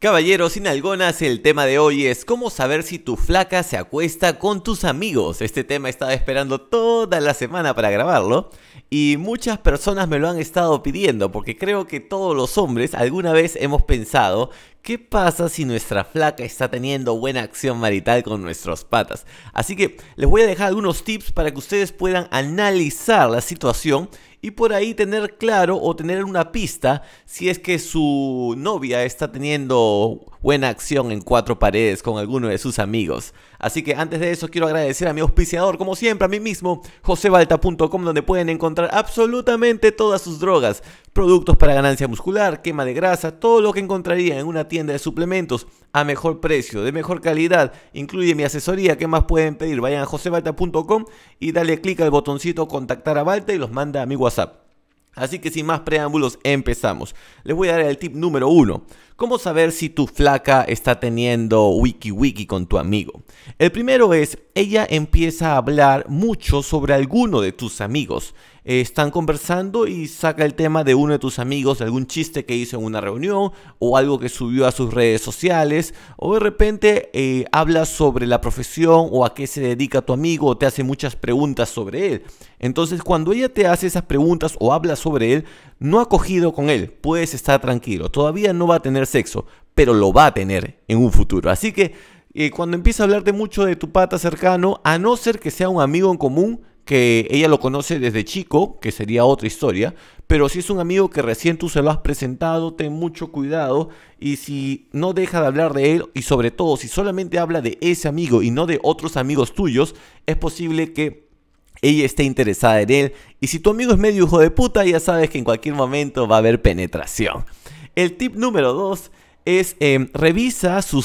Caballeros sin algonas, el tema de hoy es cómo saber si tu flaca se acuesta con tus amigos. Este tema estaba esperando toda la semana para grabarlo y muchas personas me lo han estado pidiendo porque creo que todos los hombres alguna vez hemos pensado ¿qué pasa si nuestra flaca está teniendo buena acción marital con nuestros patas? Así que les voy a dejar algunos tips para que ustedes puedan analizar la situación y por ahí tener claro o tener una pista si es que su novia está teniendo buena acción en cuatro paredes con alguno de sus amigos. Así que antes de eso quiero agradecer a mi auspiciador, como siempre, a mí mismo, josebalta.com, donde pueden encontrar absolutamente todas sus drogas, productos para ganancia muscular, quema de grasa, todo lo que encontraría en una tienda de suplementos a mejor precio, de mejor calidad, incluye mi asesoría. ¿Qué más pueden pedir? Vayan a josebalta.com y dale clic al botoncito contactar a Balta y los manda a mi WhatsApp. Así que sin más preámbulos, empezamos. Les voy a dar el tip número 1. ¿Cómo saber si tu flaca está teniendo wiki con tu amigo? El primero es, ella empieza a hablar mucho sobre alguno de tus amigos. Están conversando y saca el tema de uno de tus amigos, de algún chiste que hizo en una reunión o algo que subió a sus redes sociales, o de repente habla sobre la profesión o a qué se dedica tu amigo o te hace muchas preguntas sobre él. Entonces cuando ella te hace esas preguntas o habla sobre él, no ha cogido con él, puedes estar tranquilo, todavía no va a tener sexo, pero lo va a tener en un futuro. Así que cuando empieza a hablarte mucho de tu pata cercano, a no ser que sea un amigo en común, que ella lo conoce desde chico, que sería otra historia, pero si es un amigo que recién tú se lo has presentado, ten mucho cuidado, y si no deja de hablar de él, y sobre todo si solamente habla de ese amigo y no de otros amigos tuyos, es posible que ella esté interesada en él, y si tu amigo es medio hijo de puta, ya sabes que en cualquier momento va a haber penetración. El tip número 2 es revisa sus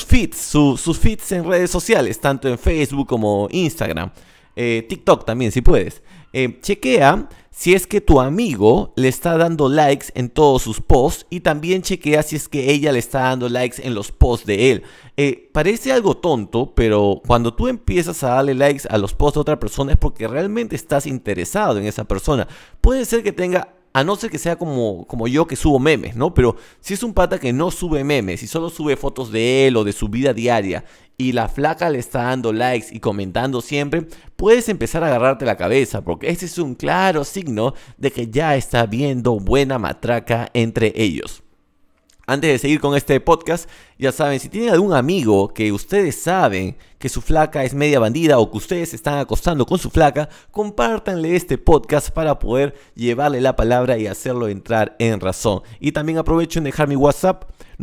feeds en redes sociales, tanto en Facebook como Instagram. TikTok también si puedes. Chequea si es que tu amigo le está dando likes en todos sus posts y también chequea si es que ella le está dando likes en los posts de él. Parece algo tonto, pero cuando tú empiezas a darle likes a los posts de otra persona es porque realmente estás interesado en esa persona. Puede ser que tenga, a no ser que sea como yo que subo memes, ¿no? Pero si es un pata que no sube memes y solo sube fotos de él o de su vida diaria y la flaca le está dando likes y comentando siempre, puedes empezar a agarrarte la cabeza porque este es un claro signo de que ya está habiendo buena matraca entre ellos. Antes de seguir con este podcast, ya saben, si tienen algún amigo que ustedes saben que su flaca es media bandida o que ustedes se están acostando con su flaca, compártanle este podcast para poder llevarle la palabra y hacerlo entrar en razón. Y también aprovecho en dejar mi WhatsApp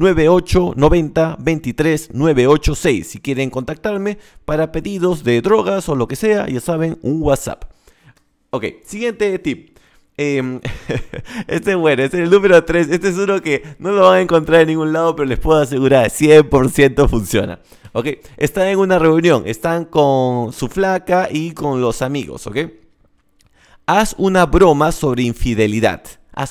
9890239986 si quieren contactarme para pedidos de drogas o lo que sea, ya saben, un WhatsApp. Ok, siguiente tip. Este es bueno, este es el número 3. Este es uno que no lo van a encontrar en ningún lado, pero les puedo asegurar, 100% funciona. Ok, están en una reunión, están con su flaca y con los amigos, ok. Haz una broma sobre infidelidad.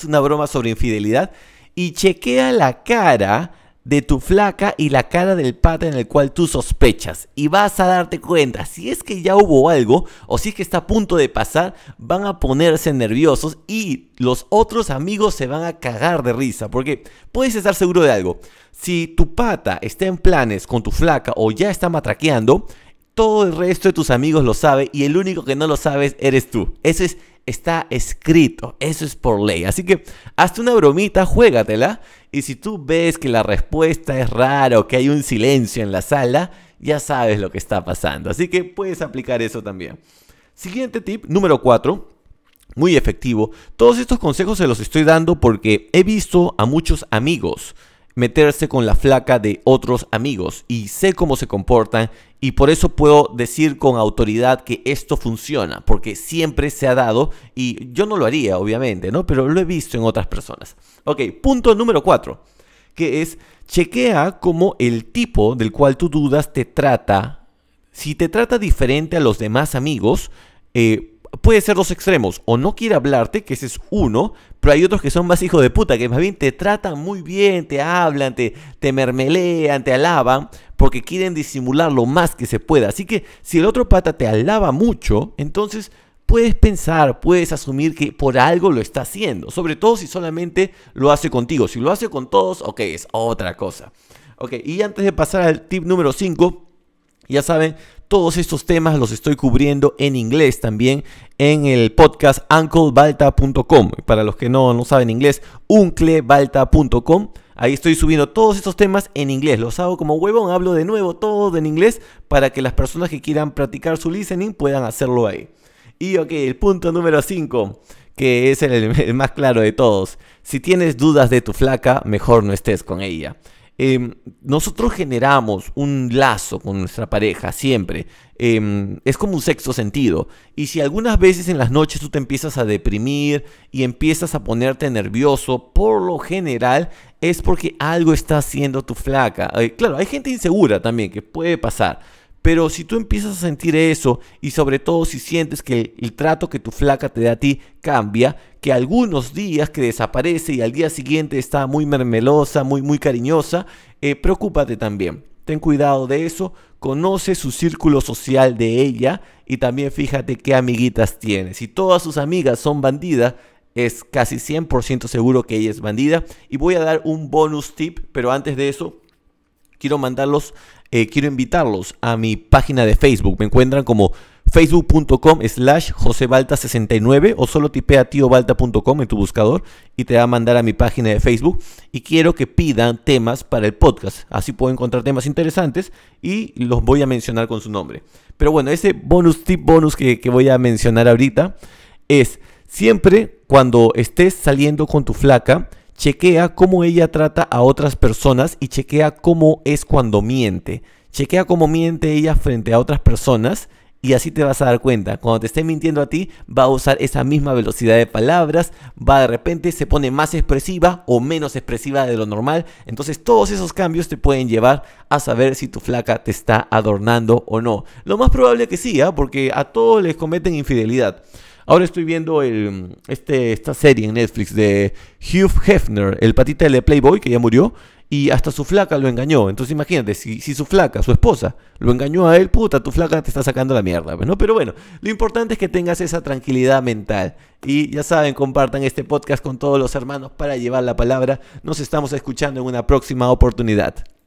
Y chequea la cara de tu flaca y la cara del pata en el cual tú sospechas, y vas a darte cuenta si es que ya hubo algo o si es que está a punto de pasar. Van a ponerse nerviosos y los otros amigos se van a cagar de risa, porque puedes estar seguro de algo: si tu pata está en planes con tu flaca o ya está matraqueando, todo el resto de tus amigos lo sabe y el único que no lo sabes eres tú. Está escrito, eso es por ley. Así que hazte una bromita, juégatela. Y si tú ves que la respuesta es rara o que hay un silencio en la sala, ya sabes lo que está pasando. Así que puedes aplicar eso también. Siguiente tip, número 4. Muy efectivo. Todos estos consejos se los estoy dando porque he visto a muchos amigos meterse con la flaca de otros amigos y sé cómo se comportan, y por eso puedo decir con autoridad que esto funciona, porque siempre se ha dado y yo no lo haría obviamente, ¿no? Pero lo he visto en otras personas. Ok, punto número 4, que es chequea cómo el tipo del cual tú dudas te trata. Si te trata diferente a los demás amigos, puede ser dos extremos: o no quiere hablarte, que ese es uno, pero hay otros que son más hijos de puta, que más bien te tratan muy bien, te hablan, te mermelean, te alaban, porque quieren disimular lo más que se pueda. Así que si el otro pata te alaba mucho, entonces puedes pensar, puedes asumir que por algo lo está haciendo, sobre todo si solamente lo hace contigo. Si lo hace con todos, ok, es otra cosa. Ok, y antes de pasar al tip número 5, ya saben, todos estos temas los estoy cubriendo en inglés también en el podcast unclebalta.com. Para los que no saben inglés, unclebalta.com. Ahí estoy subiendo todos estos temas en inglés. Los hago como huevón, hablo de nuevo todo en inglés para que las personas que quieran practicar su listening puedan hacerlo ahí. Y ok, el punto número 5, que es el más claro de todos. Si tienes dudas de tu flaca, mejor no estés con ella. Nosotros generamos un lazo con nuestra pareja siempre. Es como un sexto sentido. Y si algunas veces en las noches tú te empiezas a deprimir y empiezas a ponerte nervioso, por lo general es porque algo está haciendo tu flaca. Claro, hay gente insegura también que puede pasar. Pero si tú empiezas a sentir eso, y sobre todo si sientes que el trato que tu flaca te da a ti cambia, que algunos días que desaparece y al día siguiente está muy mermelosa, muy cariñosa, preocúpate también. Ten cuidado de eso, conoce su círculo social de ella y también fíjate qué amiguitas tiene. Si todas sus amigas son bandidas, es casi 100% seguro que ella es bandida. Y voy a dar un bonus tip, pero antes de eso, quiero invitarlos a mi página de Facebook. Me encuentran como facebook.com/josebalta69 o solo tipea tiobalta.com en tu buscador y te va a mandar a mi página de Facebook. Y quiero que pidan temas para el podcast. Así puedo encontrar temas interesantes y los voy a mencionar con su nombre. Pero bueno, ese bonus que voy a mencionar ahorita es: siempre cuando estés saliendo con tu flaca, chequea cómo ella trata a otras personas y chequea cómo es cuando miente. Chequea cómo miente ella frente a otras personas y así te vas a dar cuenta. Cuando te esté mintiendo a ti, va a usar esa misma velocidad de palabras, de repente se pone más expresiva o menos expresiva de lo normal. Entonces todos esos cambios te pueden llevar a saber si tu flaca te está adornando o no. Lo más probable que sí, porque a todos les cometen infidelidad. Ahora estoy viendo esta serie en Netflix de Hugh Hefner, el patita de Playboy que ya murió, y hasta su flaca lo engañó. Entonces imagínate, si su flaca, su esposa, lo engañó a él, puta, tu flaca te está sacando la mierda, ¿no? Pero bueno, lo importante es que tengas esa tranquilidad mental. Y ya saben, compartan este podcast con todos los hermanos para llevar la palabra. Nos estamos escuchando en una próxima oportunidad.